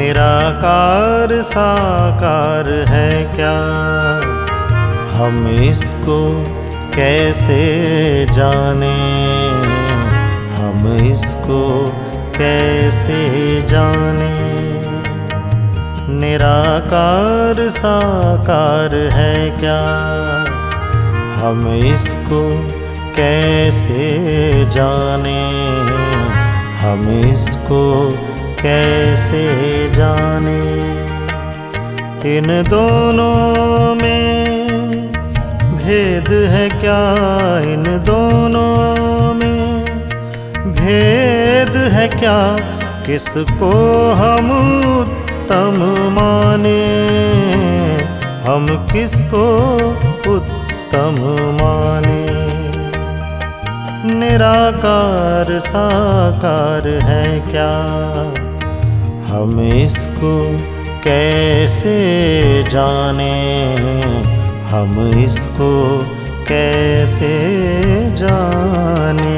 निराकार साकार है क्या, हम इसको कैसे जाने, हम इसको कैसे जाने। निराकार साकार है क्या, हम इसको कैसे जाने, हम इसको कैसे जाने। इन दोनों में भेद है क्या, इन दोनों में भेद है क्या, किसको हम उत्तम माने, हम किसको उत्तम माने। निराकार साकार है क्या, हम इसको कैसे जाने, हम इसको कैसे जाने।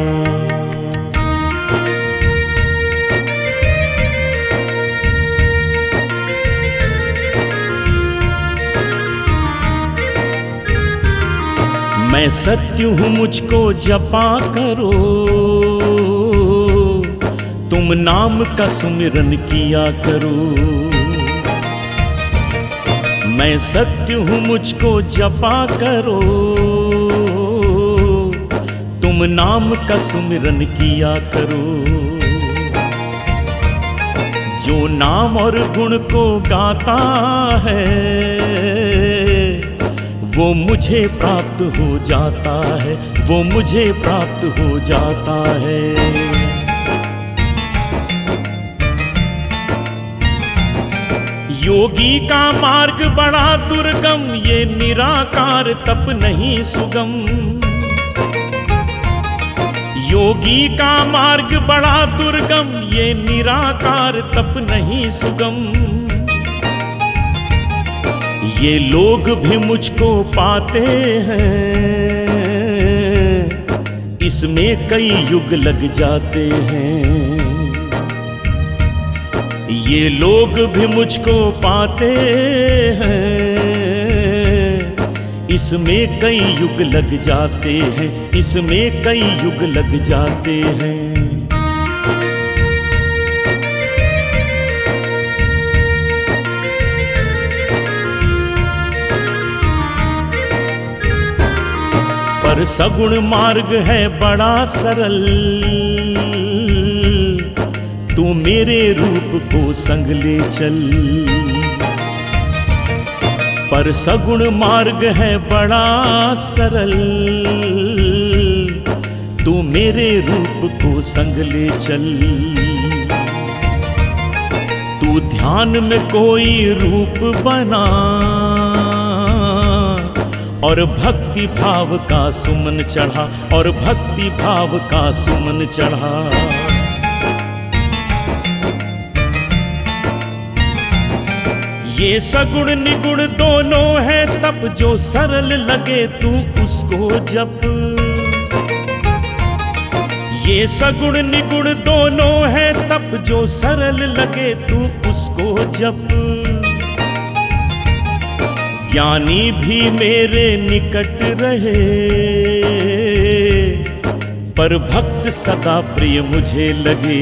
मैं सत्य हूँ मुझको जपा करो, तुम नाम का सुमिरन किया करो। मैं सत्य हूँ मुझको जपा करो, तुम नाम का सुमिरन किया करो। जो नाम और गुण को गाता है वो मुझे प्राप्त हो जाता है, वो मुझे प्राप्त हो जाता है। योगी का मार्ग बड़ा दुर्गम, ये निराकार तप नहीं सुगम। योगी का मार्ग बड़ा दुर्गम, ये निराकार तप नहीं सुगम। ये लोग भी मुझको पाते हैं, इसमें कई युग लग जाते हैं। ये लोग भी मुझको पाते हैं, इसमें कई युग लग जाते हैं, इसमें कई युग लग जाते हैं। पर सगुण मार्ग है बड़ा सरल, तू मेरे रूप को संग ले चल। पर सगुण मार्ग है बड़ा सरल, तू मेरे रूप को संग ले चल। तू ध्यान में कोई रूप बना और भक्ति भाव का सुमन चढ़ा, और भक्ति भाव का सुमन चढ़ा। ये सगुण निगुण दोनों है तप, जो सरल लगे तू उसको जप। ये सगुण निगुण दोनों है तप, जो सरल लगे तू उसको जप। ज्ञानी भी मेरे निकट रहे, पर भक्त सदा प्रिय मुझे लगे।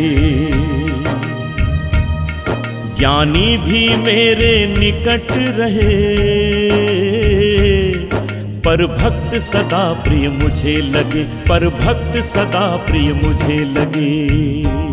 ज्ञानी भी मेरे निकट रहे, पर भक्त सदा प्रिय मुझे लगे, पर भक्त सदा प्रिय मुझे लगे।